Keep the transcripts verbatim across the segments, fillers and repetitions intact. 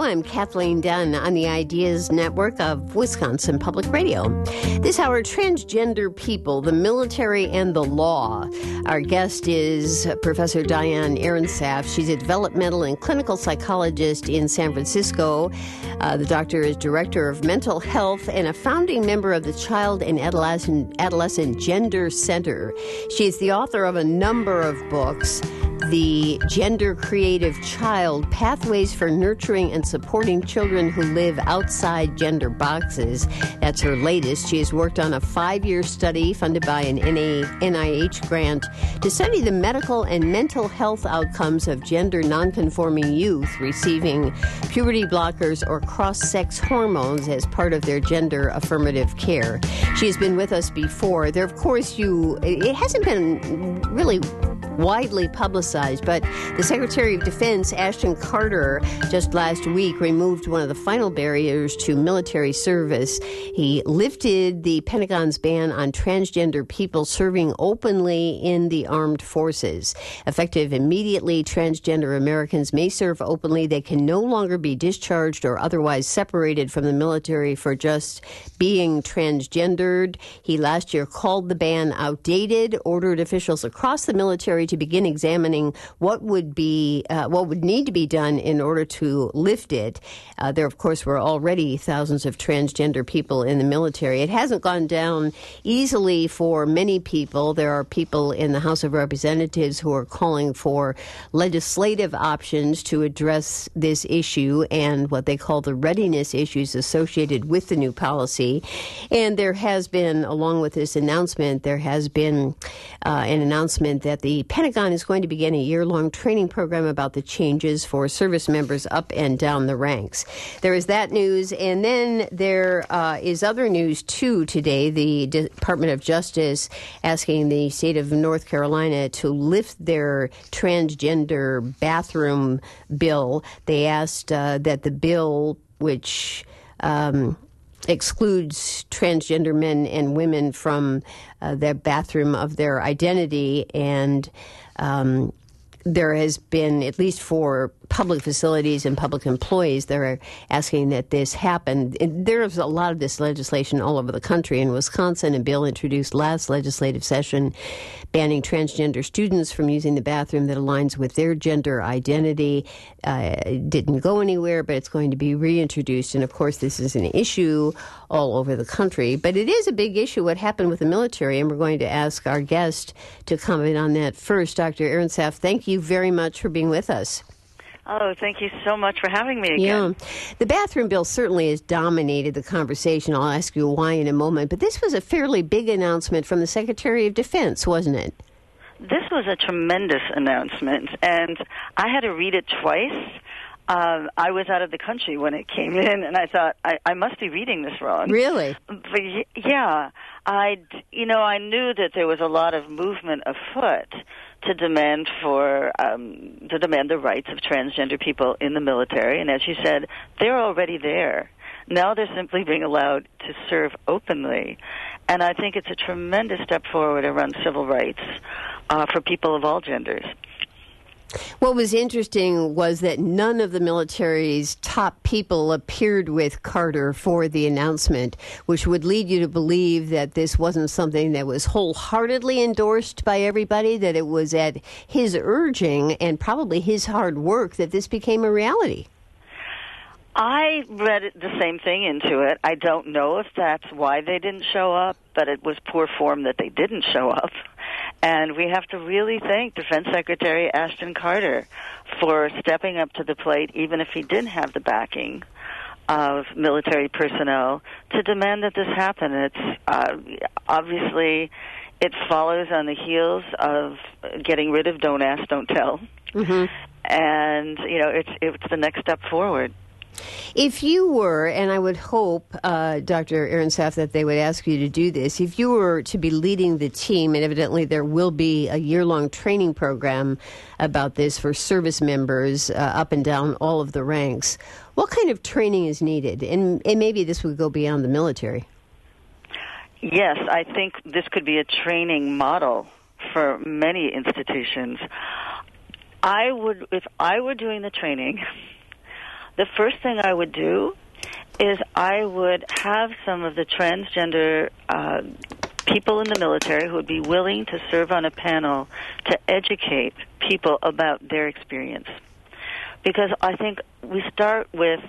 I'm Kathleen Dunn on the Ideas Network of Wisconsin Public Radio. This hour, transgender people, the military and the law. Our guest is Professor Diane Arensaf. She's a developmental and clinical psychologist in San Francisco. Uh, the doctor is director of mental health and a founding member of the Child and Adolescent, Adolescent Gender Center. She is the author of a number of books. The Gender Creative Child, Pathways for Nurturing and Supporting Children Who Live Outside Gender Boxes. That's her latest. She has worked on a five-year study funded by an N I H grant to study the medical and mental health outcomes of gender nonconforming youth receiving puberty blockers or cross-sex hormones as part of their gender affirmative care. She has been with us before. There, of course, you, it hasn't been really widely publicized, but the Secretary of Defense, Ashton Carter, just last week removed one of the final barriers to military service. He lifted the Pentagon's ban on transgender people serving openly in the armed forces. Effective immediately, transgender Americans may serve openly. They can no longer be discharged or otherwise separated from the military for just being transgendered. He last year called the ban outdated, ordered officials across the military to begin examining what would be uh, what would need to be done in order to lift it. Uh, there, of course, were already thousands of transgender people in the military. It hasn't gone down easily for many people. There are people in the House of Representatives who are calling for legislative options to address this issue and what they call the readiness issues associated with the new policy. And there has been, along with this announcement, there has been uh, an announcement that the Pentagon is going to begin a year-long training program about the changes for service members up and down the ranks. There is that news, and then there uh, is other news, too, today. The Department of Justice asking the state of North Carolina to lift their transgender bathroom bill. They asked uh, that the bill, which Um, excludes transgender men and women from uh, their bathroom of their identity, and um, there has been, at least for public facilities and public employees, they're asking that this happen. And there's a lot of this legislation all over the country. In Wisconsin, a bill introduced last legislative session banning transgender students from using the bathroom that aligns with their gender identity. Uh, it didn't go anywhere, but it's going to be reintroduced. And, of course, this is an issue all over the country. But it is a big issue what happened with the military, and we're going to ask our guest to comment on that first. Doctor Arensaf, thank you very much for being with us. Oh, thank you so much for having me again. Yeah. The bathroom bill certainly has dominated the conversation. I'll ask you why in a moment. But this was a fairly big announcement from the Secretary of Defense, wasn't it? This was a tremendous announcement, and I had to read it twice. Uh, I was out of the country when it came in, and I thought, I, I must be reading this wrong. Really? But yeah, I, you know, I knew that there was a lot of movement afoot to demand for um, to demand the rights of transgender people in the military, and as you said, they're already there. Now they're simply being allowed to serve openly, and I think it's a tremendous step forward around civil rights uh, for people of all genders. What was interesting was that none of the military's top people appeared with Carter for the announcement, which would lead you to believe that this wasn't something that was wholeheartedly endorsed by everybody, that it was at his urging and probably his hard work that this became a reality. I read the same thing into it. I don't know if that's why they didn't show up, but it was poor form that they didn't show up. And we have to really thank Defense Secretary Ashton Carter for stepping up to the plate, even if he didn't have the backing of military personnel, to demand that this happen. It's uh, obviously, it follows on the heels of getting rid of Don't Ask, Don't Tell. Mm-hmm. And, you know, it's it's the next step forward. If you were, and I would hope, uh, Doctor Arensaf, that they would ask you to do this, if you were to be leading the team, and evidently there will be a year-long training program about this for service members uh, up and down all of the ranks, what kind of training is needed? And, and maybe this would go beyond the military. Yes, I think this could be a training model for many institutions. I would, if I were doing the training, the first thing I would do is I would have some of the transgender uh, people in the military who would be willing to serve on a panel to educate people about their experience. Because I think we start with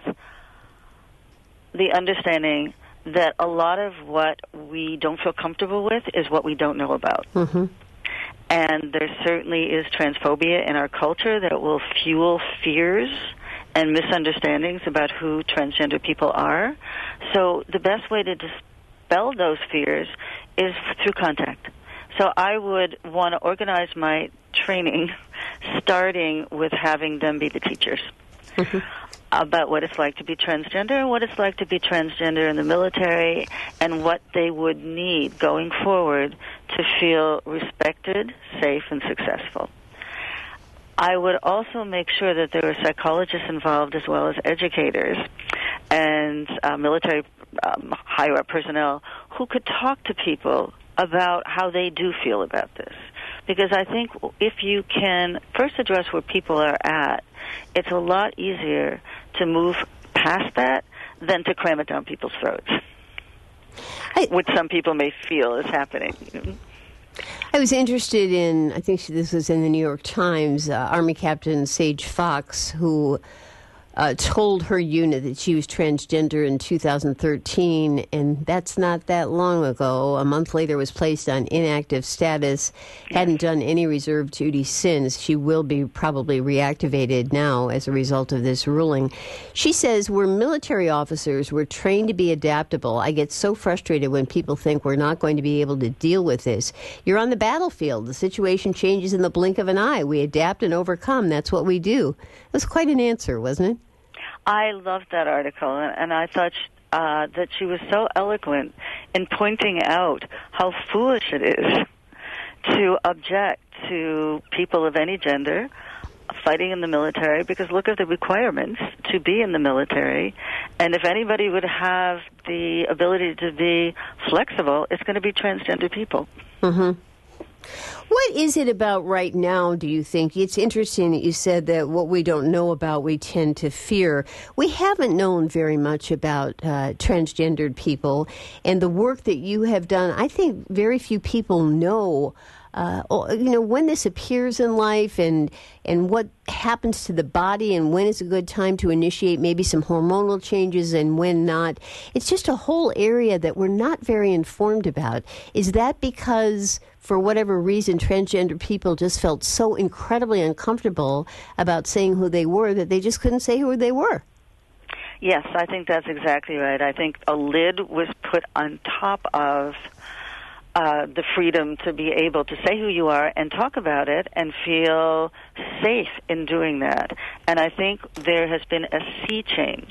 the understanding that a lot of what we don't feel comfortable with is what we don't know about. Mm-hmm. And there certainly is transphobia in our culture that will fuel fears and misunderstandings about who transgender people are. So the best way to dispel those fears is through contact. So I would want to organize my training starting with having them be the teachers. Mm-hmm. About what it's like to be transgender and what it's like to be transgender in the military and what they would need going forward to feel respected, safe, and successful. I would also make sure that there were psychologists involved as well as educators and uh, military um, higher-up personnel who could talk to people about how they do feel about this. Because I think if you can first address where people are at, it's a lot easier to move past that than to cram it down people's throats, I, which some people may feel is happening. I was interested in, I think this was in the New York Times, uh, Army Captain Sage Fox, who uh, told her unit that she was transgender in two thousand thirteen, and that's not that long ago. A month later was placed on inactive status, hadn't done any reserve duty since. She will be probably reactivated now as a result of this ruling. She says, we're military officers, we're trained to be adaptable. I get so frustrated when people think we're not going to be able to deal with this. You're on the battlefield. The situation changes in the blink of an eye. We adapt and overcome. That's what we do. It was quite an answer, wasn't it? I loved that article, and I thought uh, that she was so eloquent in pointing out how foolish it is to object to people of any gender fighting in the military, because look at the requirements to be in the military, and if anybody would have the ability to be flexible, it's going to be transgender people. Mm-hmm. What is it about right now, do you think? It's interesting that you said that what we don't know about, we tend to fear. We haven't known very much about uh, transgendered people, and the work that you have done, I think very few people know Uh, you know, when this appears in life and and what happens to the body and when is a good time to initiate maybe some hormonal changes and when not. It's just a whole area that we're not very informed about. Is that because, for whatever reason, transgender people just felt so incredibly uncomfortable about saying who they were that they just couldn't say who they were? Yes, I think that's exactly right. I think a lid was put on top of Uh, the freedom to be able to say who you are and talk about it and feel safe in doing that. And I think there has been a sea change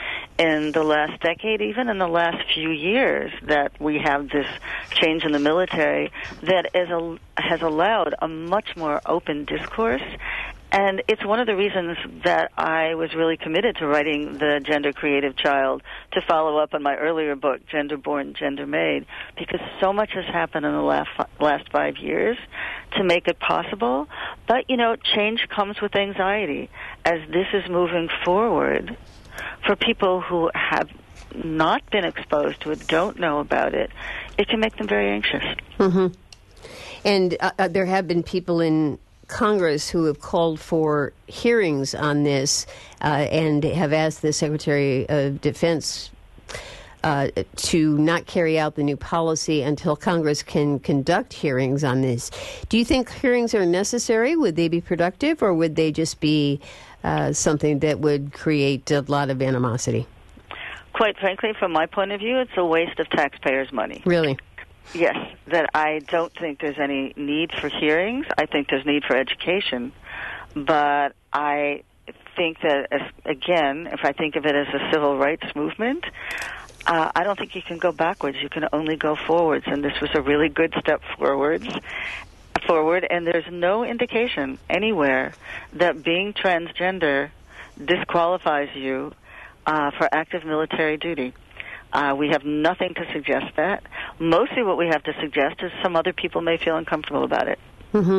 in the last decade, even in the last few years, that we have this change in the military that is a, has allowed a much more open discourse. And it's one of the reasons that I was really committed to writing The Gender Creative Child, to follow up on my earlier book, Gender Born, Gender Made, because so much has happened in the last last five years to make it possible. But, you know, change comes with anxiety. As this is moving forward, for people who have not been exposed to it, don't know about it, it can make them very anxious. Mm-hmm. And uh, there have been people in Congress who have called for hearings on this uh, and have asked the Secretary of Defense uh, to not carry out the new policy until Congress can conduct hearings on this. Do you think hearings are necessary? Would they be productive, or would they just be uh, something that would create a lot of animosity? Quite frankly, from my point of view, it's a waste of taxpayers' money. Really? Yes, that I don't think there's any need for hearings. I think there's need for education. But I think that, as, again, if I think of it as a civil rights movement, uh, I don't think you can go backwards. You can only go forwards, and this was a really good step forwards, forward, and there's no indication anywhere that being transgender disqualifies you uh, for active military duty. Uh, we have nothing to suggest that. Mostly what we have to suggest is some other people may feel uncomfortable about it. Mm-hmm.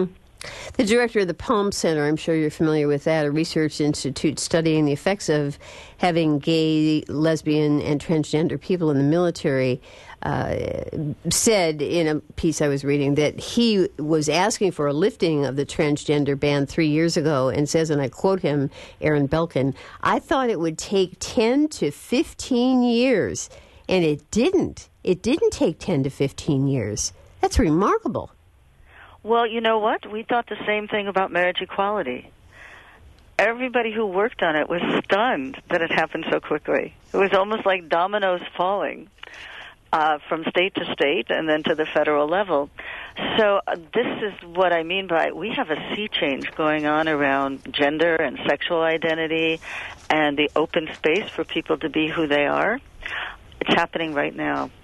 The director of the Palm Center, I'm sure you're familiar with that, a research institute studying the effects of having gay, lesbian, and transgender people in the military, uh, said in a piece I was reading that he was asking for a lifting of the transgender ban three years ago and says, and I quote him, Aaron Belkin, "I thought it would take ten to fifteen years, and it didn't. It didn't take ten to fifteen years. That's remarkable." Well, you know what? We thought the same thing about marriage equality. Everybody who worked on it was stunned that it happened so quickly. It was almost like dominoes falling uh, from state to state and then to the federal level. So uh, this is what I mean by we have a sea change going on around gender and sexual identity and the open space for people to be who they are. It's happening right now.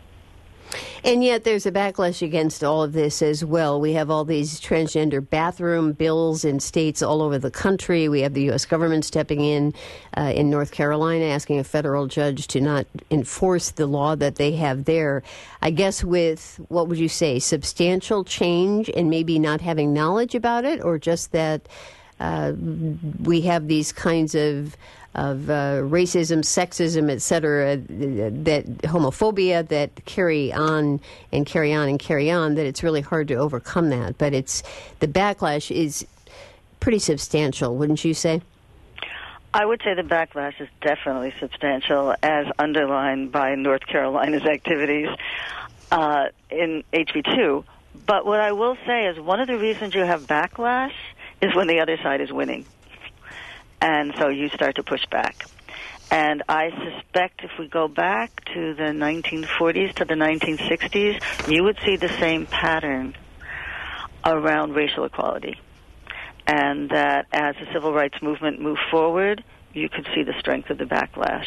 And yet there's a backlash against all of this as well. We have all these transgender bathroom bills in states all over the country. We have the U S government stepping in uh, in North Carolina, asking a federal judge to not enforce the law that they have there. I guess with, what would you say, substantial change and maybe not having knowledge about it, or just that uh, we have these kinds of of uh, racism, sexism, et cetera, that homophobia that carry on and carry on and carry on, that it's really hard to overcome that. But it's the backlash is pretty substantial, wouldn't you say? I would say the backlash is definitely substantial, as underlined by North Carolina's activities uh, in H B two. But what I will say is one of the reasons you have backlash is when the other side is winning. And so you start to push back. And I suspect if we go back to the nineteen forties to the nineteen sixties, you would see the same pattern around racial equality. And that as the civil rights movement moved forward, you could see the strength of the backlash.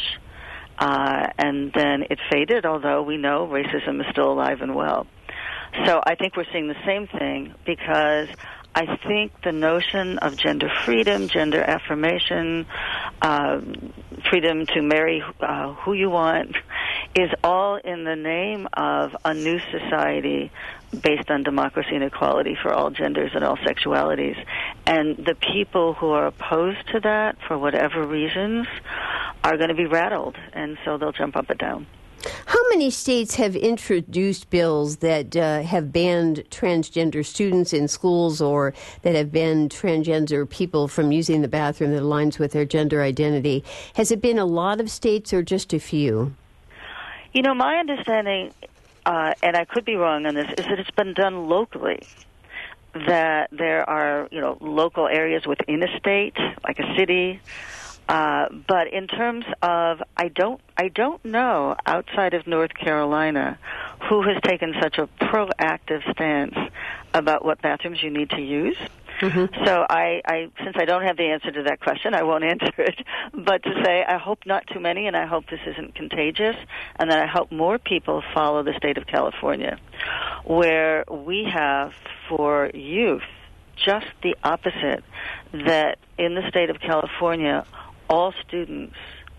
Uh, and then it faded, although we know racism is still alive and well. So I think we're seeing the same thing because I think the notion of gender freedom, gender affirmation, uh, freedom to marry uh, who you want is all in the name of a new society based on democracy and equality for all genders and all sexualities. And the people who are opposed to that, for whatever reasons, are going to be rattled, and so they'll jump up and down. How many states have introduced bills that uh, have banned transgender students in schools, or that have banned transgender people from using the bathroom that aligns with their gender identity? Has it been a lot of states or just a few? You know, my understanding, uh, and I could be wrong on this, is that it's been done locally. That there are, you know, local areas within a state, like a city. Uh, but in terms of, I don't, I don't know outside of North Carolina who has taken such a proactive stance about what bathrooms you need to use. Mm-hmm. So I, I, since I don't have the answer to that question, I won't answer it. But to say, I hope not too many, and I hope this isn't contagious, and that I hope more people follow the state of California, where we have for youth just the opposite, that in the state of California, all students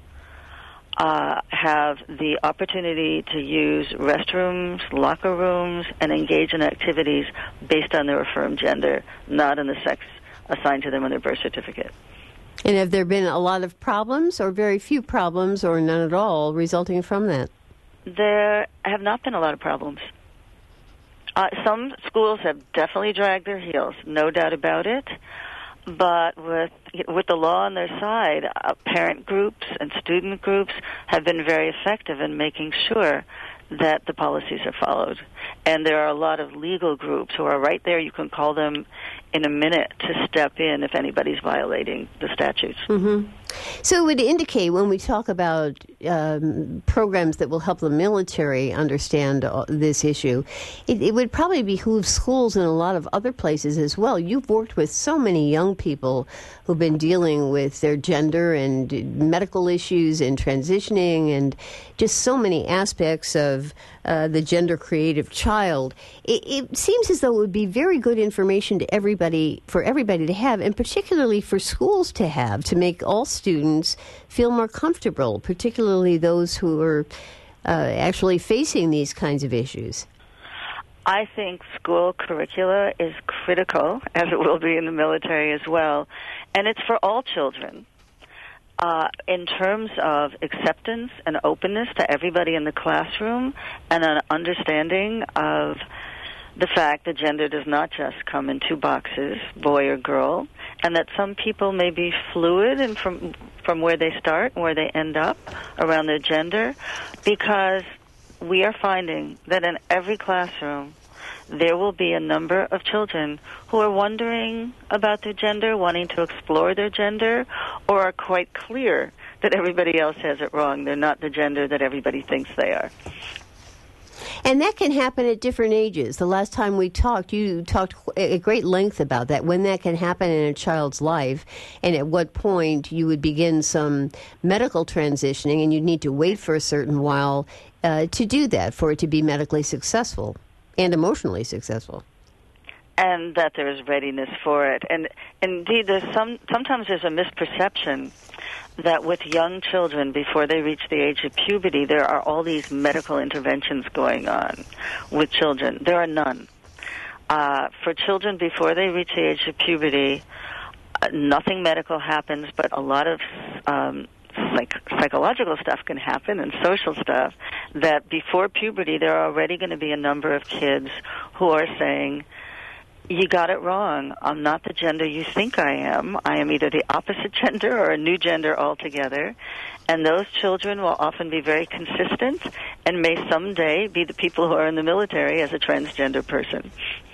uh, have the opportunity to use restrooms, locker rooms, and engage in activities based on their affirmed gender, not in the sex assigned to them on their birth certificate. And have there been a lot of problems, or very few problems, or none at all, resulting from that? There have not been a lot of problems. Uh, some schools have definitely dragged their heels, no doubt about it. But with with the law on their side, uh, parent groups and student groups have been very effective in making sure that the policies are followed. And there are a lot of legal groups who are right there. You can call them in a minute to step in if anybody's violating the statutes. Mm-hmm. So it would indicate, when we talk about um, programs that will help the military understand uh, this issue, it, it would probably behoove schools in a lot of other places as well. You've worked with so many young people who've been dealing with their gender and medical issues and transitioning and just so many aspects of uh, the gender creative child. It, it seems as though it would be very good information to everybody, for everybody to have, and particularly for schools to have, to make all students feel more comfortable, particularly those who are uh, actually facing these kinds of issues. I think school curricula is critical, as it will be in the military as well, and it's for all children. Uh, in terms of acceptance and openness to everybody in the classroom and an understanding of the fact that gender does not just come in two boxes, boy or girl, and that some people may be fluid and from from where they start and where they end up around their gender, because we are finding that in every classroom there will be a number of children who are wondering about their gender, wanting to explore their gender, or are quite clear that everybody else has it wrong. They're not the gender that everybody thinks they are. And that can happen at different ages. The last time we talked, you talked at great length about that, when that can happen in a child's life, and at what point you would begin some medical transitioning, and you'd need to wait for a certain while uh, to do that, for it to be medically successful and emotionally successful. And that there is readiness for it. And indeed, there's some sometimes there's a misperception that with young children, before they reach the age of puberty, there are all these medical interventions going on with children. There are none. Uh, for children before they reach the age of puberty, uh, nothing medical happens, but a lot of um, psych- psychological stuff can happen and social stuff, that before puberty there are already going to be a number of kids who are saying, you got it wrong. I'm not the gender you think I am. I am either the opposite gender or a new gender altogether. And those children will often be very consistent and may someday be the people who are in the military as a transgender person.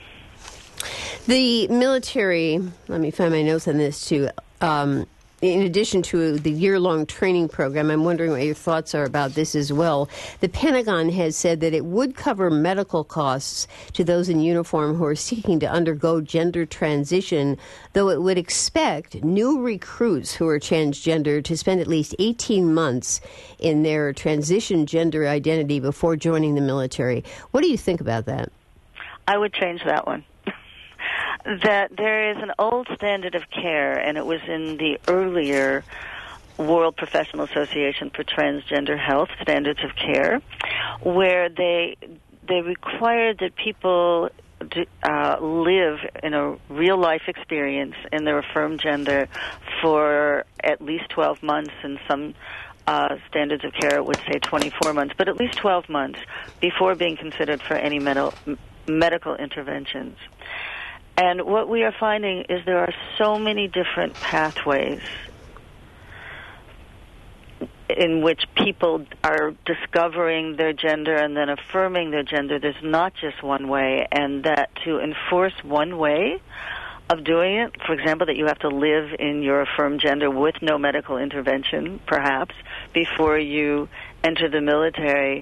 The military, let me find my notes on this too, um, in addition to the year-long training program, I'm wondering what your thoughts are about this as well. The Pentagon has said that it would cover medical costs to those in uniform who are seeking to undergo gender transition, though it would expect new recruits who are transgender to spend at least eighteen months in their transition gender identity before joining the military. What do you think about that? I would change that one. That there is an old standard of care, and it was in the earlier World Professional Association for Transgender Health Standards of Care, where they they required that people do, uh, live in a real-life experience in their affirmed gender for at least twelve months, and some uh, standards of care would say twenty-four months, but at least twelve months before being considered for any med- medical interventions. And what we are finding is there are so many different pathways in which people are discovering their gender and then affirming their gender. There's not just one way, and that to enforce one way of doing it, for example, that you have to live in your affirmed gender with no medical intervention, perhaps, before you enter the military,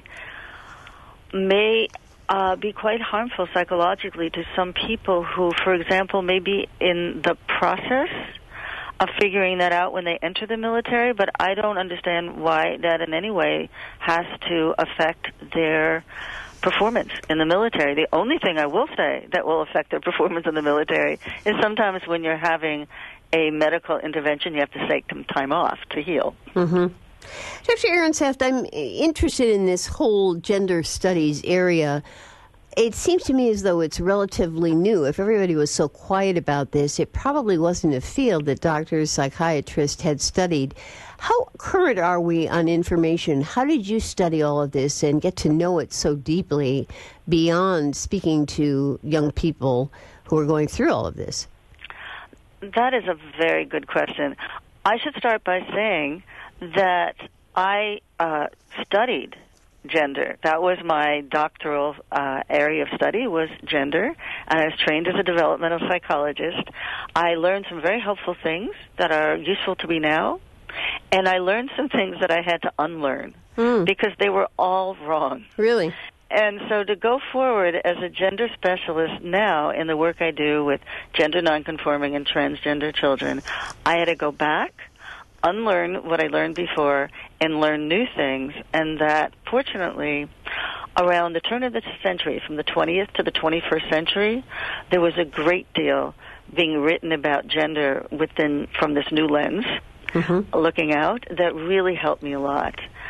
may Uh, be quite harmful psychologically to some people who, for example, may be in the process of figuring that out when they enter the military, but I don't understand why that in any way has to affect their performance in the military. The only thing I will say that will affect their performance in the military is sometimes when you're having a medical intervention, you have to take some time off to heal. Mm-hmm. Doctor Ehrensaft, I'm interested in this whole gender studies area. It seems to me as though it's relatively new. If everybody was so quiet about this, it probably wasn't a field that doctors, psychiatrists had studied. How current are we on information? How did you study all of this and get to know it so deeply beyond speaking to young people who are going through all of this? That is a very good question. I should start by saying that I uh, studied gender. That was my doctoral uh, area of study, was gender. And I was trained as a developmental psychologist. I learned some very helpful things that are useful to me now. And I learned some things that I had to unlearn mm. because they were all wrong. Really? And so to go forward as a gender specialist now in the work I do with gender nonconforming and transgender children, I had to go back, unlearn what I learned before, and learn new things. And that, fortunately, around the turn of the century, from the twentieth to the twenty-first century, there was a great deal being written about gender within from this new lens, mm-hmm. looking out, that really helped me a lot.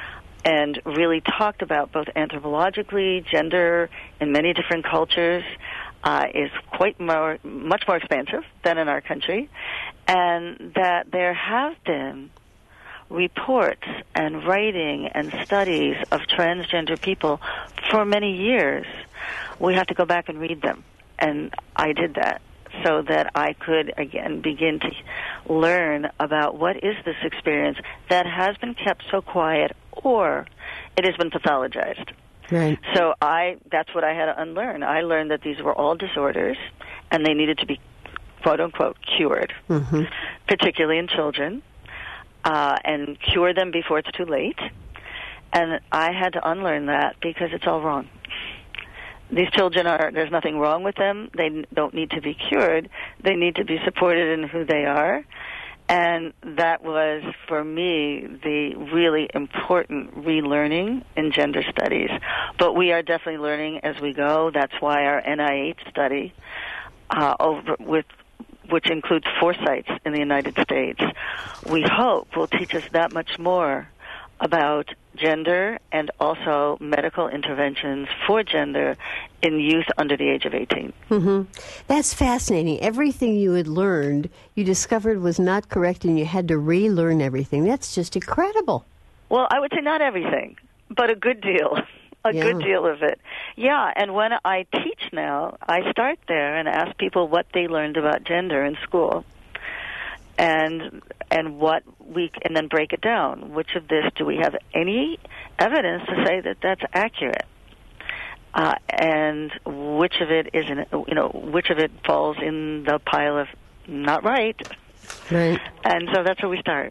and really talked about both anthropologically, gender in many different cultures uh, is quite more, much more expansive than in our country, and that there have been reports and writing and studies of transgender people for many years. We have to go back and read them, and I did that so that I could, again, begin to learn about what is this experience that has been kept so quiet or it has been pathologized. Right. So I that's what I had to unlearn. I learned that these were all disorders, and they needed to be, quote-unquote, cured, mm-hmm. particularly in children, uh, and cure them before it's too late. And I had to unlearn that because it's all wrong. These children are, there's nothing wrong with them. They don't need to be cured. They need to be supported in who they are. And that was, for me, the really important relearning in gender studies. But we are definitely learning as we go. That's why our N I H study, uh, over with which includes four sites in the United States, we hope will teach us that much more about gender and also medical interventions for gender in youth under the age of eighteen. Mm-hmm. That's fascinating. Everything you had learned, you discovered was not correct, and you had to relearn everything. That's just incredible. Well, I would say not everything, but a good deal. A yeah. good deal of it. Yeah, and when I teach now, I start there and ask people what they learned about gender in school. And and what we and then break it down. Which of this do we have any evidence to say that that's accurate? Uh, and which of it isn't? You know, which of it falls in the pile of not right? Right. And so that's where we start.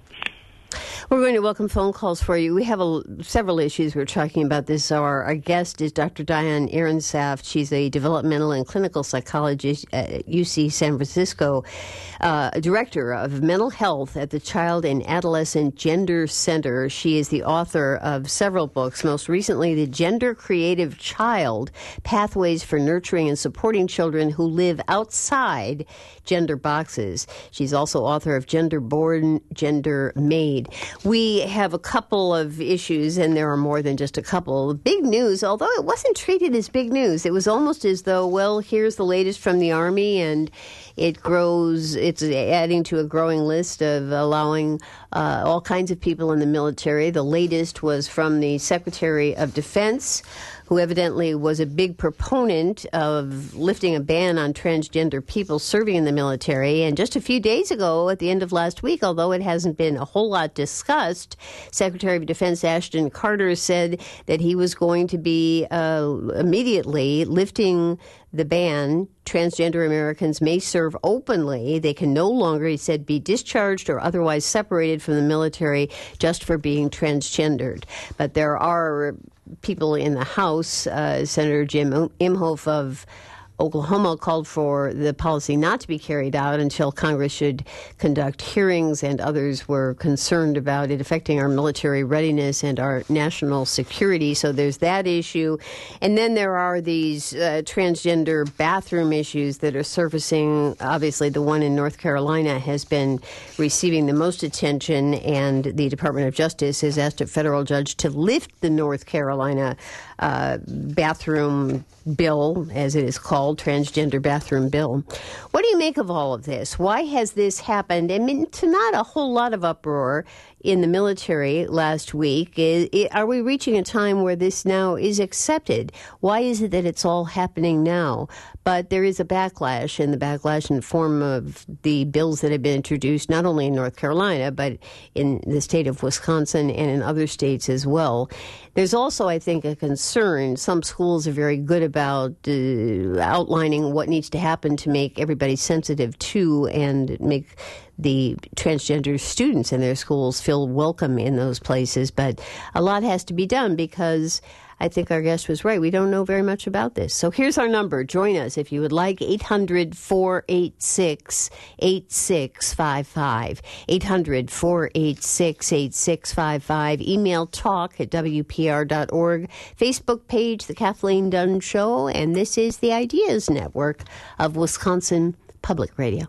We're going to welcome phone calls for you. We have a, several issues we're talking about this hour. Our guest is Doctor Diane Ehrensaft. She's a developmental and clinical psychologist at U C San Francisco, uh, director of mental health at the Child and Adolescent Gender Center. She is the author of several books, most recently The Gender Creative Child, Pathways for Nurturing and Supporting Children Who Live Outside Gender Boxes. She's also author of Gender Born, Gender Made. We have a couple of issues, and there are more than just a couple. Big news, although it wasn't treated as big news. It was almost as though, well, here's the latest from the Army, and it grows, it's adding to a growing list of allowing uh, all kinds of people in the military. The latest was from the Secretary of Defense, who evidently was a big proponent of lifting a ban on transgender people serving in the military. And just a few days ago, at the end of last week, although it hasn't been a whole lot discussed, Secretary of Defense Ashton Carter said that he was going to be uh, immediately lifting the ban. Transgender Americans may serve openly. They can no longer, he said, be discharged or otherwise separated from the military just for being transgendered. But there are people in the House, uh, Senator Jim Imhoff of Oklahoma called for the policy not to be carried out until Congress should conduct hearings, and others were concerned about it affecting our military readiness and our national security. So there's that issue. And then there are these uh, transgender bathroom issues that are surfacing. Obviously, the one in North Carolina has been receiving the most attention, and the Department of Justice has asked a federal judge to lift the North Carolina uh, bathroom bill, as it is called, transgender bathroom bill. What do you make of all of this? Why has this happened? I mean, to not a whole lot of uproar in the military last week. Is, are we reaching a time where this now is accepted? Why is it that it's all happening now? But there is a backlash, and the backlash in the form of the bills that have been introduced, not only in North Carolina, but in the state of Wisconsin and in other states as well. There's also, I think, a concern. Some schools are very good about uh, outlining what needs to happen to make everybody sensitive to and make the transgender students in their schools feel welcome in those places. But a lot has to be done because I think our guest was right. We don't know very much about this. So here's our number. Join us if you would like. eight hundred, four eight six, eight six five five. eight hundred, four eight six, eight six five five. Email talk at W P R dot org. Facebook page, The Kathleen Dunn Show. And this is the Ideas Network of Wisconsin Public Radio.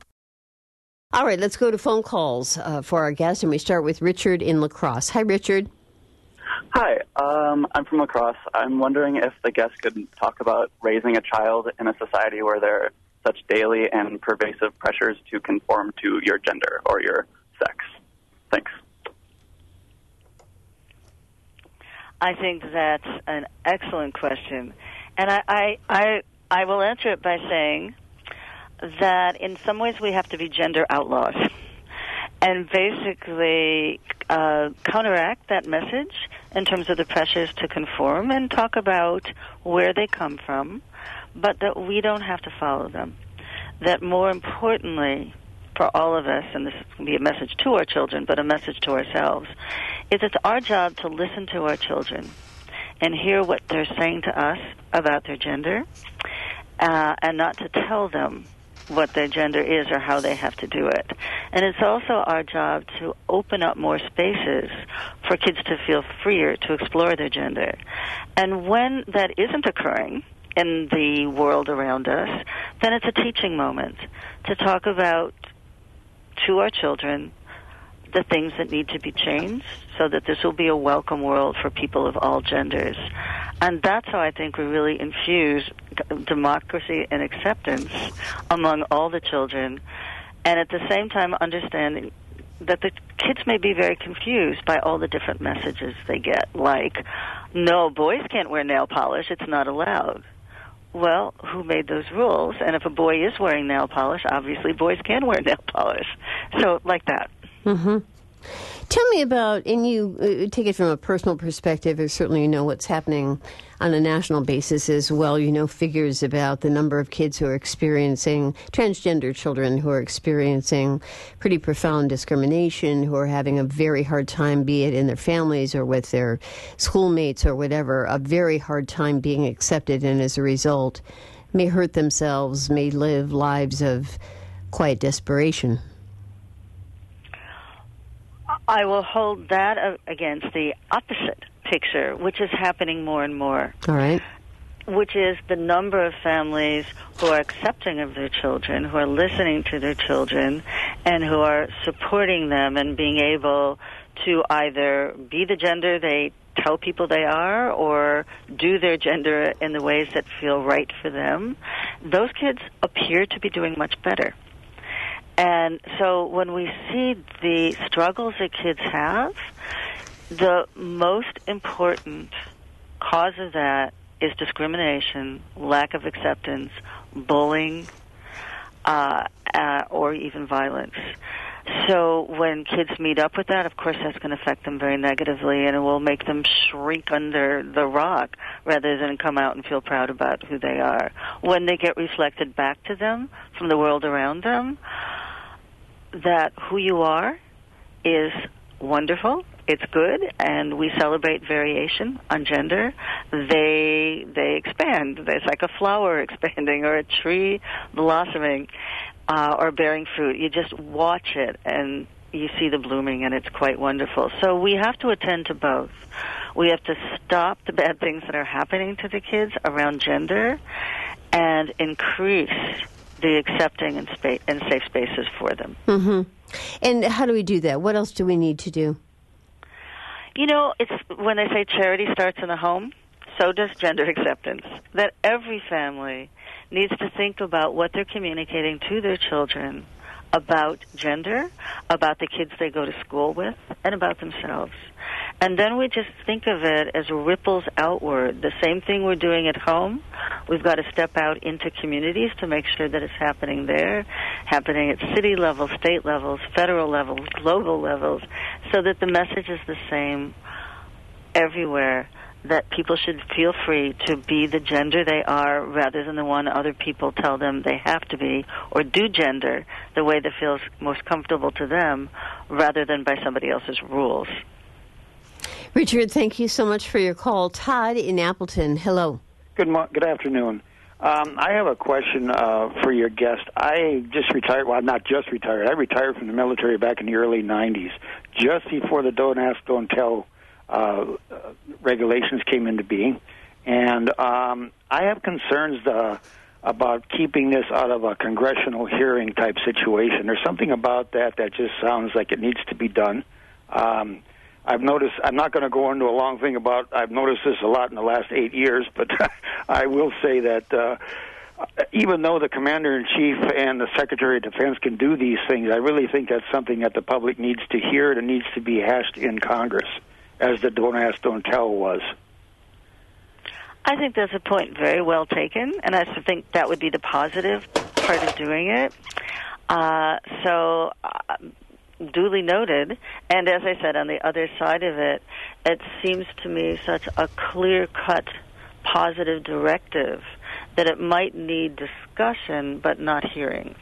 All right, let's go to phone calls uh, for our guest. And we start with Richard in La Crosse. Hi, Richard. Hi, um, I'm from La Crosse. I'm wondering if the guest could talk about raising a child in a society where there are such daily and pervasive pressures to conform to your gender or your sex. Thanks. I think that's an excellent question. And I, I, I, I will answer it by saying that in some ways we have to be gender outlaws and basically uh, counteract that message in terms of the pressures to conform and talk about where they come from, but that we don't have to follow them. That more importantly, for all of us, and this can be a message to our children, but a message to ourselves, is it's our job to listen to our children and hear what they're saying to us about their gender, uh, and not to tell them what their gender is or how they have to do it. And it's also our job to open up more spaces for kids to feel freer to explore their gender. And when that isn't occurring in the world around us, then it's a teaching moment to talk about to our children the things that need to be changed so that this will be a welcome world for people of all genders. And that's how I think we really infuse democracy and acceptance among all the children, and at the same time understanding that the kids may be very confused by all the different messages they get, like, no, boys can't wear nail polish, it's not allowed. Well, who made those rules? And if a boy is wearing nail polish, obviously boys can wear nail polish. So, like that. Mm-hmm. Tell me about, and you uh, take it from a personal perspective, or certainly you know what's happening on a national basis as well. You know figures about the number of kids who are experiencing, transgender children who are experiencing pretty profound discrimination, who are having a very hard time, be it in their families or with their schoolmates or whatever, a very hard time being accepted, and as a result may hurt themselves, may live lives of quiet desperation. I will hold that against the opposite picture, which is happening more and more. All right. Which is the number of families who are accepting of their children, who are listening to their children, and who are supporting them and being able to either be the gender they tell people they are or do their gender in the ways that feel right for them. Those kids appear to be doing much better. And so when we see the struggles that kids have, the most important cause of that is discrimination, lack of acceptance, bullying, uh, uh, or even violence. So when kids meet up with that, of course that's going to affect them very negatively, and it will make them shrink under the rock rather than come out and feel proud about who they are. When they get reflected back to them from the world around them, that who you are is wonderful, it's good, and we celebrate variation on gender. They they expand. It's like a flower expanding or a tree blossoming uh, or bearing fruit. You just watch it and you see the blooming, and it's quite wonderful. So we have to attend to both. We have to stop the bad things that are happening to the kids around gender and increase the accepting and, spa- and safe spaces for them. Mm-hmm. And how do we do that? What else do we need to do? You know, it's when they say charity starts in the home, so does gender acceptance. That every family needs to think about what they're communicating to their children about gender, about the kids they go to school with, and about themselves. And then we just think of it as ripples outward. The same thing we're doing at home, we've got to step out into communities to make sure that it's happening there, happening at city levels, state levels, federal levels, global levels, so that the message is the same everywhere, that people should feel free to be the gender they are rather than the one other people tell them they have to be, or do gender the way that feels most comfortable to them rather than by somebody else's rules. Richard, thank you so much for your call. Todd in Appleton, hello. Good mo- Good afternoon. Um, I have a question uh, for your guest. I just retired, well, not just retired. I retired from the military back in the early nineties, just before the Don't Ask, Don't Tell uh, regulations came into being. And um, I have concerns uh, about keeping this out of a congressional hearing type situation. There's something about that that just sounds like it needs to be done. Um I've noticed, I'm not going to go into a long thing about, I've noticed this a lot in the last eight years, but I will say that uh, even though the Commander-in-Chief and the Secretary of Defense can do these things, I really think that's something that the public needs to hear and it needs to be hashed in Congress, as the Don't Ask, Don't Tell was. I think that's a point very well taken, and I think that would be the positive part of doing it. Uh, so, uh, duly noted. And as I said, on the other side of it, it seems to me such a clear-cut positive directive that it might need discussion but not hearings.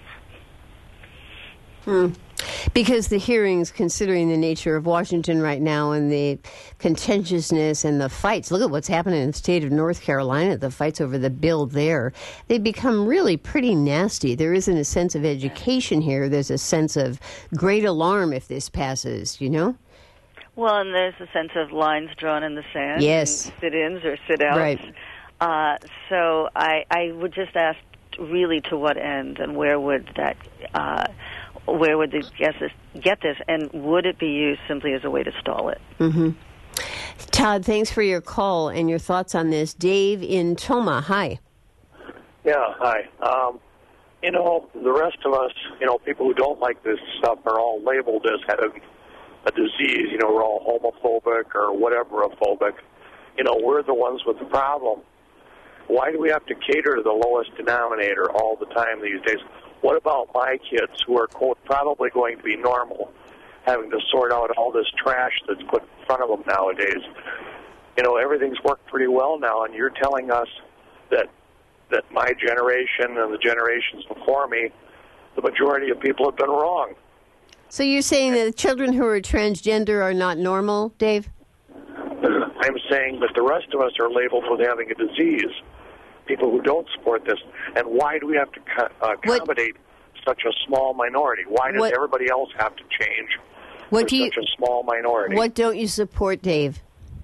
Hmm. Because the hearings, considering the nature of Washington right now and the contentiousness and the fights, look at what's happening in the state of North Carolina, the fights over the bill there, they become really pretty nasty. There isn't a sense of education here. There's a sense of great alarm if this passes, you know? Well, and there's a sense of lines drawn in the sand. Yes. Sit-ins or sit-outs. Right. Uh, so I, I would just ask really to what end and where would that... Uh, where would the guesses get this, and would it be used simply as a way to stall it? Mm-hmm. Todd, thanks for your call and your thoughts on this. Dave in Toma, hi. Yeah, hi. Um, you know, the rest of us, you know, people who don't like this stuff are all labeled as having a disease. You know, we're all homophobic or whatever phobic. You know, we're the ones with the problem. Why do we have to cater to the lowest denominator all the time these days? What about my kids who are, quote, probably going to be normal, having to sort out all this trash that's put in front of them nowadays? You know, everything's worked pretty well now, and you're telling us that that my generation and the generations before me, the majority of people have been wrong. So you're saying that children who are transgender are not normal, Dave? I'm saying that the rest of us are labeled with having a disease. People who don't support this, and why do we have to co- uh, accommodate what, such a small minority? Why does what, everybody else have to change what for do you, such a small minority? What don't you support, Dave?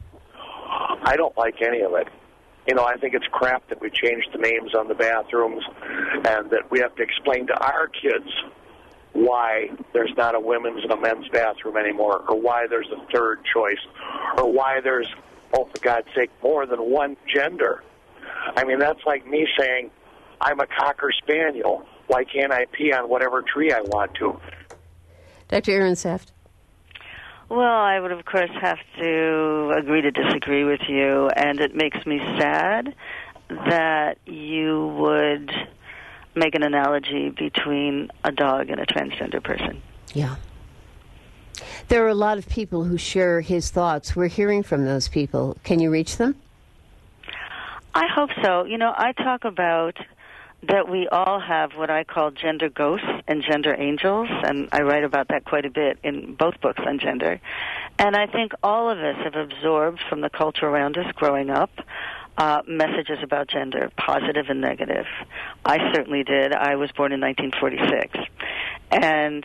I don't like any of it. You know, I think it's crap that we change the names on the bathrooms and that we have to explain to our kids why there's not a women's and a men's bathroom anymore, or why there's a third choice, or why there's, oh, for God's sake, more than one gender. I mean, that's like me saying, I'm a Cocker Spaniel. Why can't I pee on whatever tree I want to? Doctor Aaron Saft. Well, I would, of course, have to agree to disagree with you, and it makes me sad that you would make an analogy between a dog and a transgender person. Yeah. There are a lot of people who share his thoughts. We're hearing from those people. Can you reach them? I hope so. You know, I talk about that we all have what I call gender ghosts and gender angels, and I write about that quite a bit in both books on gender. And I think all of us have absorbed from the culture around us growing up uh, messages about gender, positive and negative. I certainly did. I was born in nineteen forty-six. And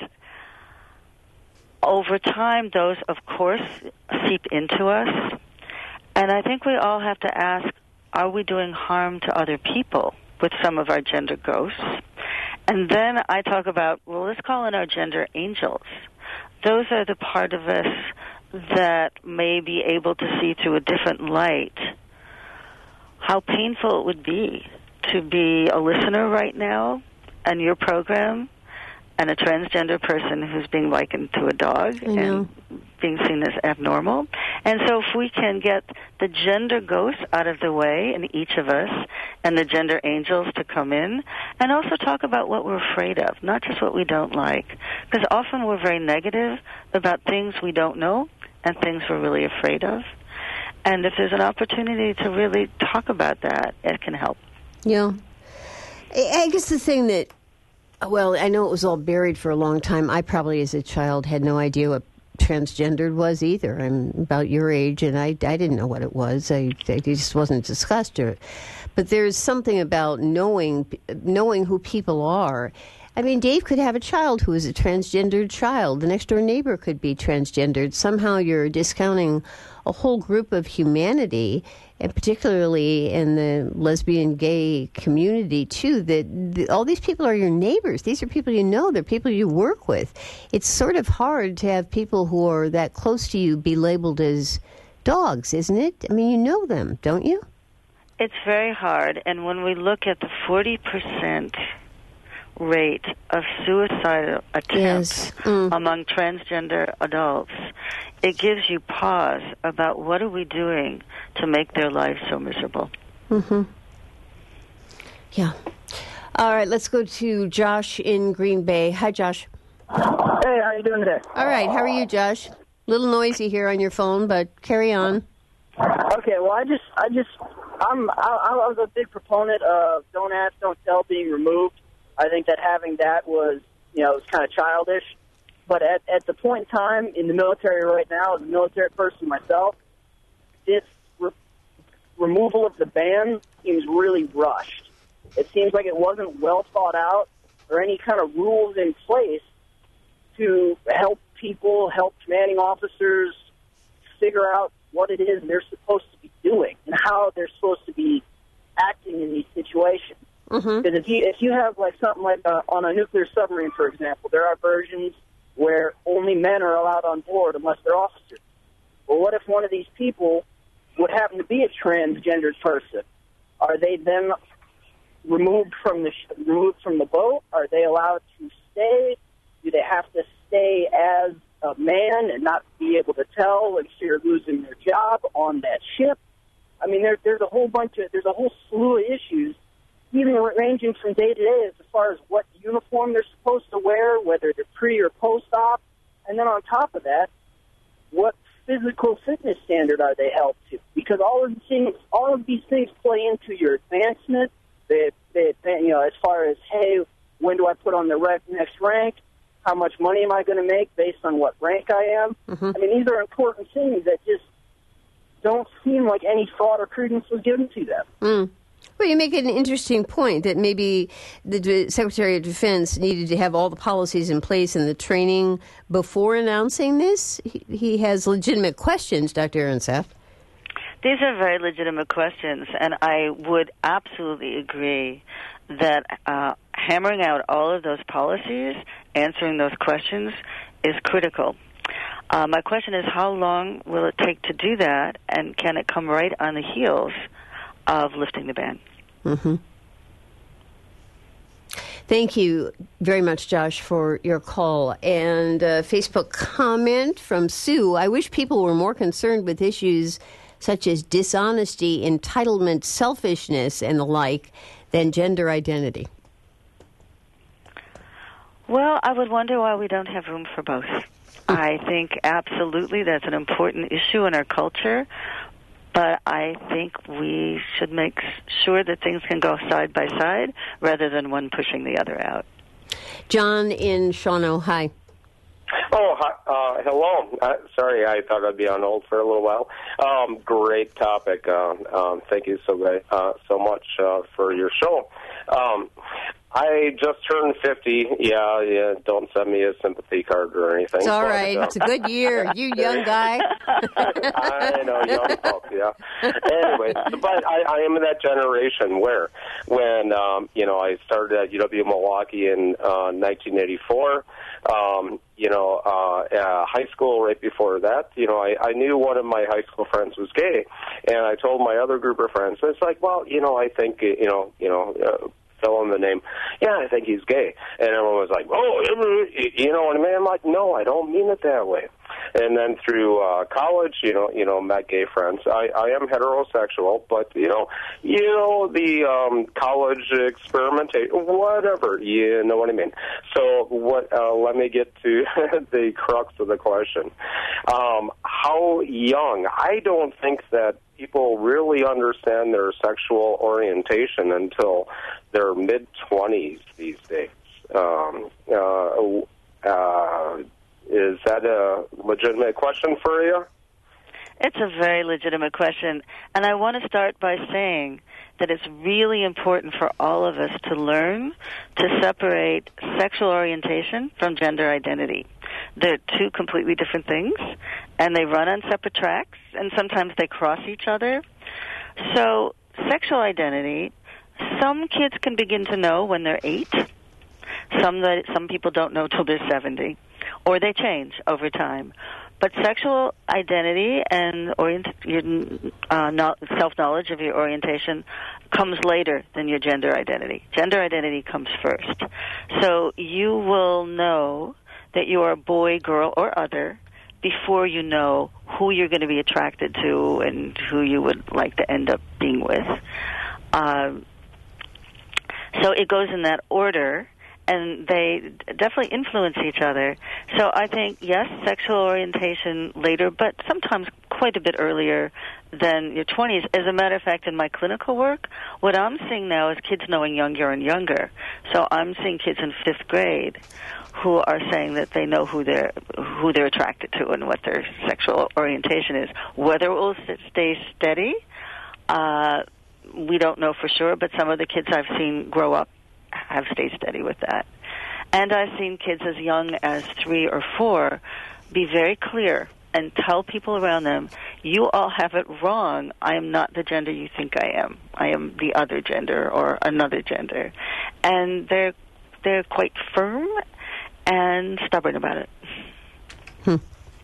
over time, those, of course, seep into us. And I think we all have to ask, are we doing harm to other people with some of our gender ghosts? And then I talk about, well, let's call in our gender angels. Those are the part of us that may be able to see through a different light how painful it would be to be a listener right now on your program and a transgender person who's being likened to a dog and being seen as abnormal. And so if we can get the gender ghosts out of the way in each of us and the gender angels to come in, and also talk about what we're afraid of, not just what we don't like. Because often we're very negative about things we don't know and things we're really afraid of. And if there's an opportunity to really talk about that, it can help. Yeah. I guess the thing that, well, I know it was all buried for a long time. I probably, as a child, had no idea what transgendered was either. I'm about your age, and I, I didn't know what it was. I, I just wasn't discussed. Or, but there's something about knowing knowing who people are. I mean, Dave could have a child who is a transgendered child. The next door neighbor could be transgendered. Somehow you're discounting a whole group of humanity, and particularly in the lesbian, gay community, too, that the, all these people are your neighbors. These are people you know. They're people you work with. It's sort of hard to have people who are that close to you be labeled as dogs, isn't it? I mean, you know them, don't you? It's very hard. And when we look at the forty percent rate of suicidal attempts yes. mm. among transgender adults, it gives you pause about what are we doing to make their lives so miserable. Mm-hmm. Yeah. All right, let's go to Josh in Green Bay. Hi, Josh. Hey, how you doing today? All right, how are you, Josh? A little noisy here on your phone, but carry on. Okay, well, I just, I just, I'm, I, I was a big proponent of Don't Ask, Don't Tell being removed. I think that having that was, you know, it was kind of childish. But at, at the point in time in the military right now, as a military person myself, this re- removal of the ban seems really rushed. It seems like it wasn't well thought out or any kind of rules in place to help people, help commanding officers figure out what it is they're supposed to be doing and how they're supposed to be acting in these situations. Mm-hmm. Because if you, if you have like something like uh, on a nuclear submarine, for example, there are versions where only men are allowed on board unless they're officers. Well, what if one of these people would happen to be a transgendered person? Are they then removed from the sh- removed from the boat? Are they allowed to stay? Do they have to stay as a man and not be able to tell and fear losing their job on that ship? I mean, there, there's a whole bunch of there's a whole slew of issues, even ranging from day to day as far as what uniform they're supposed to wear, whether they're pre or post-op, and then on top of that, what physical fitness standard are they held to? Because all of these things, all of these things play into your advancement. They, they, they, you know, as far as, hey, when do I put on the rec- next rank? How much money am I going to make based on what rank I am? Mm-hmm. I mean, these are important things that just don't seem like any thought or credence was given to them. Mm. Well, you make an interesting point that maybe the Secretary of Defense needed to have all the policies in place and the training before announcing this. He, he has legitimate questions, Doctor Arensaf. These are very legitimate questions, and I would absolutely agree that uh, hammering out all of those policies, answering those questions, is critical. Uh, my question is, how long will it take to do that, and can it come right on the heels of lifting the ban? Mm-hmm. Thank you very much, Josh, for your call. And a Facebook comment from Sue. I wish people were more concerned with issues such as dishonesty, entitlement, selfishness, and the like than gender identity. Well, I would wonder why we don't have room for both. I think absolutely that's an important issue in our culture. But I think we should make sure that things can go side by side rather than one pushing the other out. John in Shawano, hi. Oh, hi, uh, hello. Uh, sorry, I thought I'd be on hold for a little while. Um, great topic. Uh, um, thank you so uh, so much uh, for your show. Um, I just turned fifty. Yeah, yeah. Don't send me a sympathy card or anything. It's all but, right. Uh, it's a good year. You young guy. I know, young folks, yeah. Anyway, but I, I am in that generation where when, um, you know, I started at U W Milwaukee in uh, nineteen eighty-four, um, you know, uh, uh, high school right before that, you know, I, I knew one of my high school friends was gay, and I told my other group of friends, it's like, well, you know, I think, you know, you know, uh, fill in the name, yeah, I think he's gay. And everyone was like, oh, you know what I mean? I'm like, no, I don't mean it that way. And then through uh, college, you know, you know, met gay friends. I, I am heterosexual, but, you know, you know, the um, college experimentation, whatever, you know what I mean. So what? Uh, let me get to the crux of the question. Um, how young? I don't think that people really understand their sexual orientation until their mid-twenties these days. Um, uh, uh, is that a legitimate question for you? It's a very legitimate question, and I want to start by saying that it's really important for all of us to learn to separate sexual orientation from gender identity. They're two completely different things, and they run on separate tracks, and sometimes they cross each other. So sexual identity, some kids can begin to know when they're eight. Some that some people don't know till they're seventy, or they change over time. But sexual identity and orient, your, uh, self-knowledge of your orientation comes later than your gender identity. Gender identity comes first. So you will know that you are a boy, girl, or other before you know who you're going to be attracted to and who you would like to end up being with. Um, so it goes in that order, and they definitely influence each other. So I think, yes, sexual orientation later, but sometimes quite a bit earlier than your twenties. As a matter of fact, in my clinical work, what I'm seeing now is kids knowing younger and younger. So I'm seeing kids in fifth grade who are saying that they know who they're who they're attracted to and what their sexual orientation is. Whether it will stay steady, uh, we don't know for sure, but some of the kids I've seen grow up have stayed steady with that. And I've seen kids as young as three or four be very clear and tell people around them, you all have it wrong. I am not the gender you think I am. I am the other gender or another gender. And they're they're quite firm and stubborn about it. Hmm.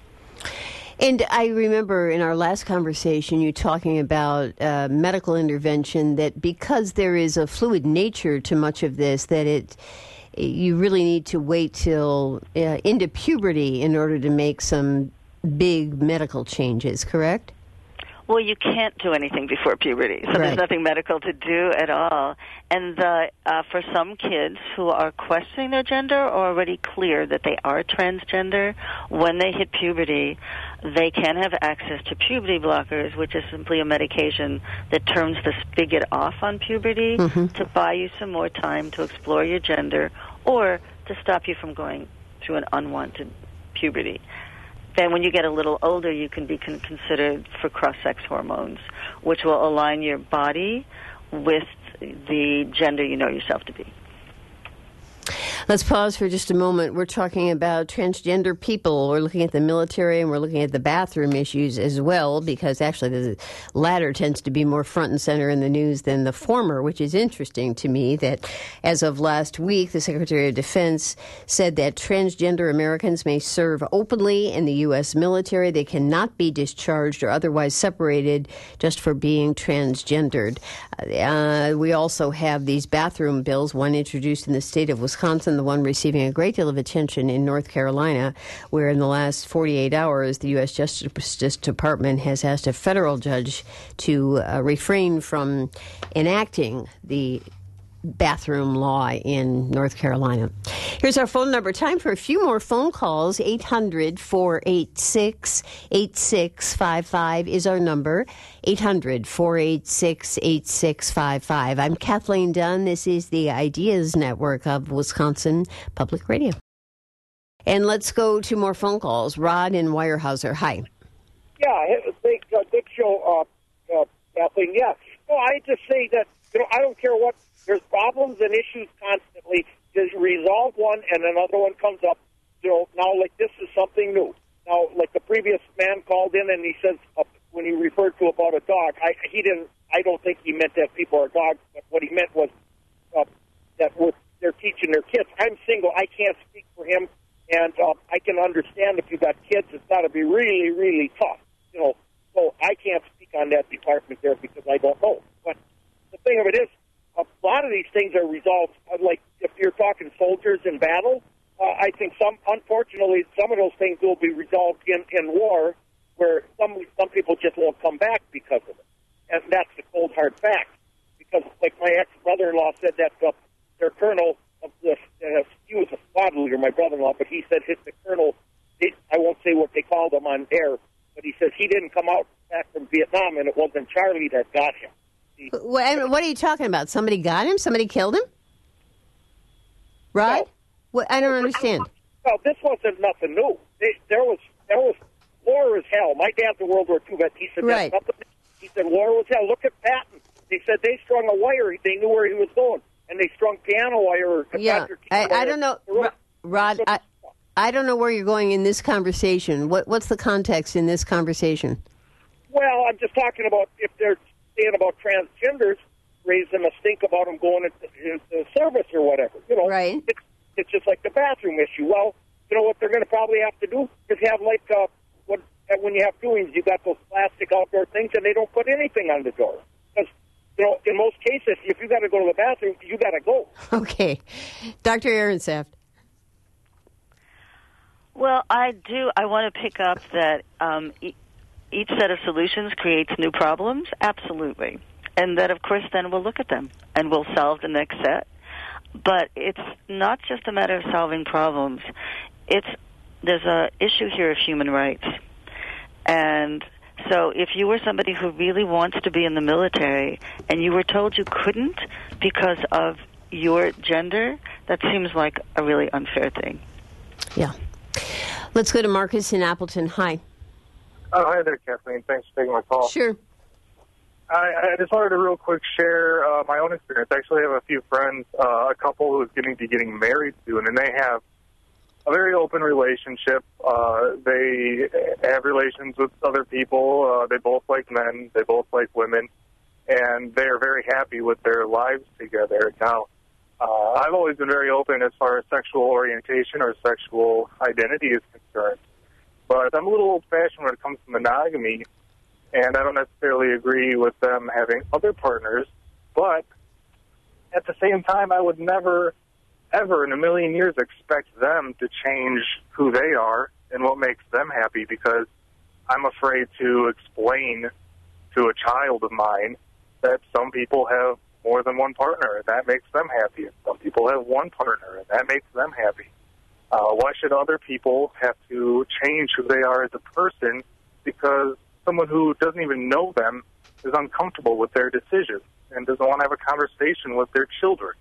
And I remember in our last conversation you talking about uh, medical intervention, that because there is a fluid nature to much of this, that it you really need to wait till uh, into puberty in order to make some big medical changes, correct? Well, you can't do anything before puberty, so right. There's nothing medical to do at all. And the, uh, for some kids who are questioning their gender or already clear that they are transgender, when they hit puberty, they can have access to puberty blockers, which is simply a medication that turns the spigot off on puberty mm-hmm. to buy you some more time to explore your gender or to stop you from going through an unwanted puberty. Then when you get a little older, you can be con- considered for cross-sex hormones, which will align your body with the gender you know yourself to be. Let's pause for just a moment. We're talking about transgender people. We're looking at the military, and we're looking at the bathroom issues as well, because actually the latter tends to be more front and center in the news than the former, which is interesting to me that as of last week, the Secretary of Defense said that transgender Americans may serve openly in the U S military. They cannot be discharged or otherwise separated just for being transgendered. Uh, we also have these bathroom bills, one introduced in the state of Wisconsin, the one receiving a great deal of attention in North Carolina, where in the last forty-eight hours, the U S Justice Department has asked a federal judge to uh, refrain from enacting the bathroom law in North Carolina. Here's our phone number. Time for a few more phone calls. eight hundred, four eight six, eight six five five is our number. eight hundred, four eight six, eight six five five. I'm Kathleen Dunn. This is the Ideas Network of Wisconsin Public Radio. And let's go to more phone calls. Rod in Weyerhaeuser. Hi. Yeah, big, uh, big show, uh, uh, Kathleen. Yeah. No, I just say that, you know, I don't care what. There's problems and issues constantly. Just resolve one, and another one comes up. You know, now, like, this is something new. Now, like, the previous man called in, and he says, uh, when he referred to about a dog, I, he didn't, I don't think he meant that people are dogs, but what he meant was uh, that we're, they're teaching their kids. I'm single. I can't speak for him, and uh, I can understand if you've got kids, it's got to be really, really tough. You know, so I can't speak on that department there because I don't know. But the thing of it is, a lot of these things are resolved, like if you're talking soldiers in battle, uh, I think some, unfortunately, some of those things will be resolved in, in war, where some some people just won't come back because of it. And that's the cold, hard fact. Because, like my ex-brother-in-law said that uh, their colonel, of the, uh, he was a squad leader, my brother-in-law, but he said his the colonel, he, I won't say what they called him on air, but he says he didn't come out back from Vietnam, and it wasn't Charlie that got him. What, what are you talking about? Somebody got him? Somebody killed him? Right? No. What, I don't understand. Well, this wasn't nothing new. They, there was there was war as hell. My dad's a World War Two vet. He said, right. nothing. He said, war was hell. Look at Patton. They said they strung a wire. They knew where he was going, and they strung piano wire. Or yeah, I, I don't know, Rod. I, I don't know where you're going in this conversation. What What's the context in this conversation? Well, I'm just talking about if they're saying about transgenders, raise them a stink about them going into the service or whatever. You know, right? It's, it's just like the bathroom issue. Well, you know what they're going to probably have to do is have like uh, what when you have viewings, you got those plastic outdoor things, and they don't put anything on the door. Because, you know, in most cases, if you got to go to the bathroom, you got to go. Okay. Doctor Ehrensaft. Well, I do. I want to pick up that um, e- each set of solutions creates new problems. Absolutely. And that, of course, then we'll look at them and we'll solve the next set. But it's not just a matter of solving problems. It's there's a issue here of human rights. And so if you were somebody who really wants to be in the military and you were told you couldn't because of your gender, that seems like a really unfair thing. Yeah. Let's go to Marcus in Appleton. Hi. Oh, hi there, Kathleen. Thanks for taking my call. Sure. I, I just wanted to real quick share uh, my own experience. I actually have a few friends, uh, a couple who is going to be getting married soon, and they have a very open relationship. Uh, they have relations with other people. Uh, they both like men. They both like women. And they are very happy with their lives together. Now, uh, I've always been very open as far as sexual orientation or sexual identity is concerned. But I'm a little old-fashioned when it comes to monogamy, and I don't necessarily agree with them having other partners. But at the same time, I would never, ever in a million years expect them to change who they are and what makes them happy, because I'm afraid to explain to a child of mine that some people have more than one partner, and that makes them happy, and some people have one partner, and that makes them happy. Uh, why should other people have to change who they are as a person because someone who doesn't even know them is uncomfortable with their decisions and doesn't want to have a conversation with their children?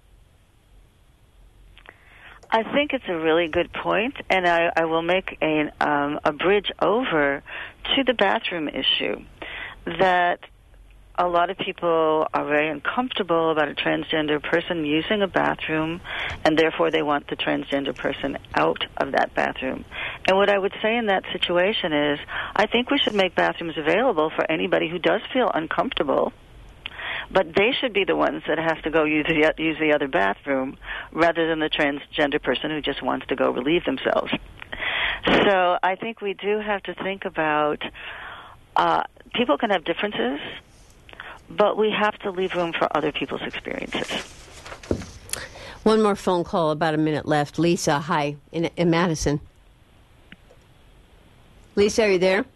I think it's a really good point, and I, I will make a, um, a bridge over to the bathroom issue, that a lot of people are very uncomfortable about a transgender person using a bathroom, and therefore they want the transgender person out of that bathroom. And what I would say in that situation is, I think we should make bathrooms available for anybody who does feel uncomfortable, but they should be the ones that have to go use the, use the other bathroom rather than the transgender person who just wants to go relieve themselves. So I think we do have to think about, uh, people can have differences, but we have to leave room for other people's experiences. One more phone call, about a minute left. Lisa, hi, in, in Madison. Lisa, are you there?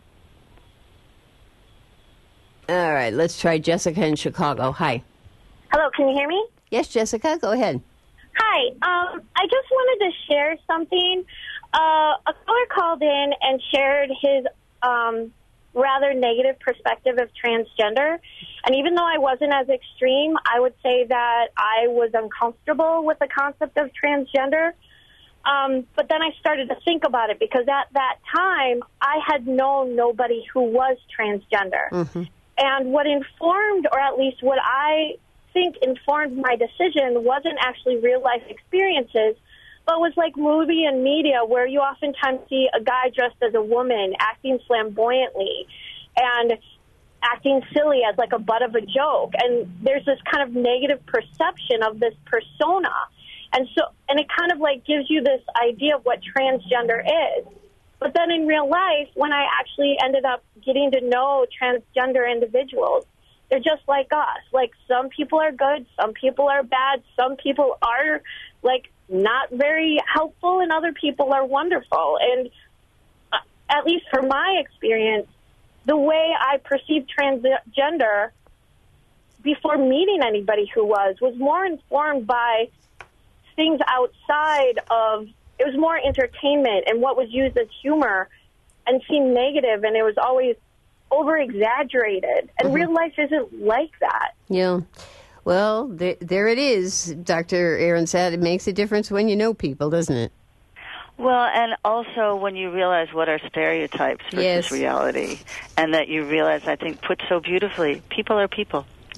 All right, let's try Jessica in Chicago. Hi. Hello, can you hear me? Yes, Jessica, go ahead. Hi, um, I just wanted to share something. Uh, a caller called in and shared his um, rather negative perspective of transgender. And even though I wasn't as extreme, I would say that I was uncomfortable with the concept of transgender. Um, but then I started to think about it, because at that time, I had known nobody who was transgender. Mm-hmm. And what informed, or at least what I think informed my decision, wasn't actually real-life experiences, but was like movie and media, where you oftentimes see a guy dressed as a woman acting flamboyantly and acting silly as like a butt of a joke. And there's this kind of negative perception of this persona. And so, and it kind of like gives you this idea of what transgender is. But then in real life, when I actually ended up getting to know transgender individuals, they're just like us. Like, some people are good, some people are bad, some people are like not very helpful, and other people are wonderful. And uh, at least for my experience, the way I perceived transgender before meeting anybody who was, was more informed by things outside of, it was more entertainment and what was used as humor and seemed negative, and it was always over-exaggerated. And mm-hmm. real life isn't like that. Yeah. Well, there, there it is, Doctor Aaron said. It makes a difference when you know people, doesn't it? Well, and also when you realize what are stereotypes versus yes. reality, and that you realize, I think, put so beautifully, people are people.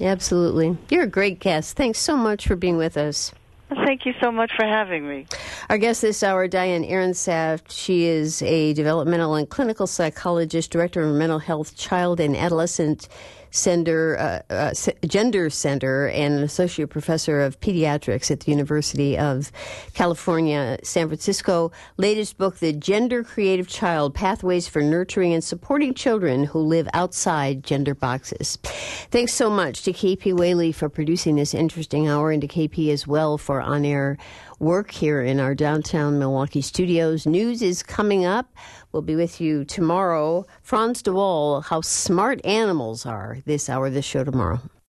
Absolutely. You're a great guest. Thanks so much for being with us. Thank you so much for having me. Our guest this hour, Diane Ehrensaft. She is a developmental and clinical psychologist, director of mental health, child and adolescent Center, uh, uh, Gender Center, and an associate professor of pediatrics at the University of California, San Francisco. Latest book, The Gender Creative Child, Pathways for Nurturing and Supporting Children Who Live Outside Gender Boxes. Thanks so much to K P Whaley for producing this interesting hour, and to K P as well for on-air work here in our downtown Milwaukee studios. News is coming up. We'll be with you tomorrow. Frans de Waal, How Smart Animals Are, this hour, this show tomorrow.